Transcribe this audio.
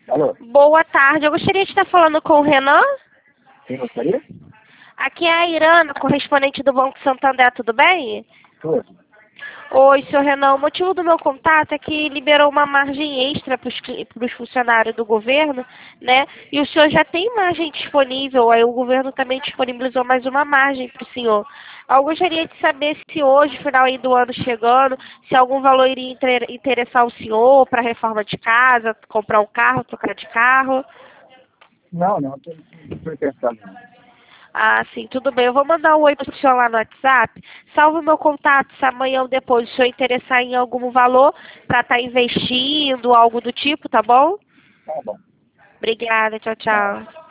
Alô? Boa tarde, eu gostaria de estar falando com o Renan. Quem gostaria? Aqui é a Irana, correspondente do Banco Santander, tudo bem? Tudo. Oi, senhor Renan, o motivo do meu contato é que liberou uma margem extra para os funcionários do governo, né? E o senhor já tem margem disponível, aí o governo também disponibilizou mais uma margem para o senhor. Eu gostaria de saber se hoje, final aí do ano chegando, se algum valor iria interessar o senhor para reforma de casa, comprar um carro, trocar de carro. Não foi pensado não. Ah, sim, tudo bem. Eu vou mandar um oi pro senhor lá no WhatsApp. Salve o meu contato se amanhã ou depois o senhor interessar em algum valor para estar investindo, algo do tipo, tá bom? Tá bom. Obrigada, tchau, Tchau. tchau.